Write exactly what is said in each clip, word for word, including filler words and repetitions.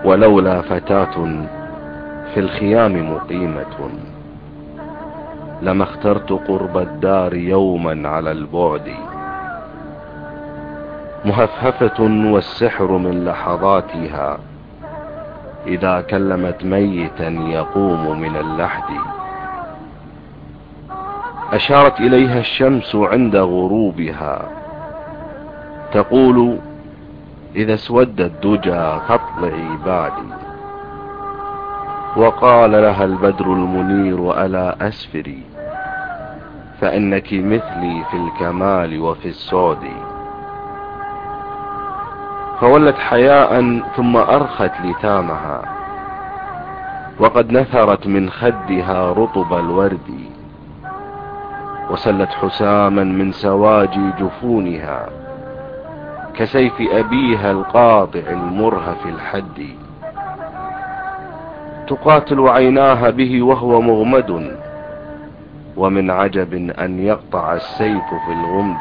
ولولا فتاة في الخيام مقيمة لما اخترت قرب الدار يوما على البعد. مهفهفة والسحر من لحظاتها إذا كلمت ميتا يقوم من اللحد. أشارت إليها الشمس عند غروبها تقول إذا اسود الدجى فاطلعي بعدي. وقال لها البدر المنير ألا أسفري فإنك مثلي في الكمال وفي السعد. فولت حياء ثم أرخت لثامها وقد نثرت من خدها رطب الورد. وسلت حساما من سواجي جفونها كسيف أبيها القاطع المرهف الحد. تقاتل عيناها به وهو مغمد ومن عجب أن يقطع السيف في الغمد.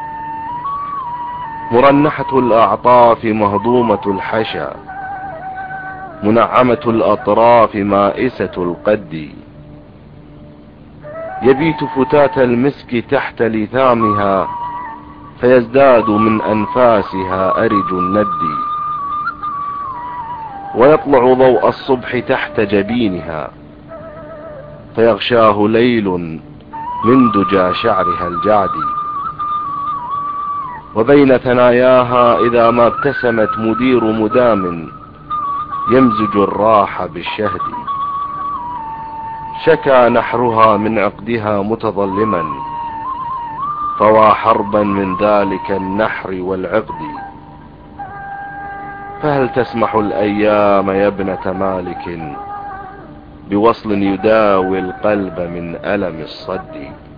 مرنحة الأعطاف مهضومة الحشا منعمة الأطراف مائسة القد. يبيت فتات المسك تحت لثامها فيزداد من أنفاسها أرج الند. ويطلع ضوء الصبح تحت جبينها فيغشاه ليل من دجى شعرها الجعد. وبين ثناياها إذا ما ابتسمت مدير مدام يمزج الراح بالشهد. شكى نحرها من عقدها متظلما فوا حربا من ذلك النحر والعقد. فهل تسمح الأيام يا ابنة مالك بوصل يداوي القلب من ألم الصد.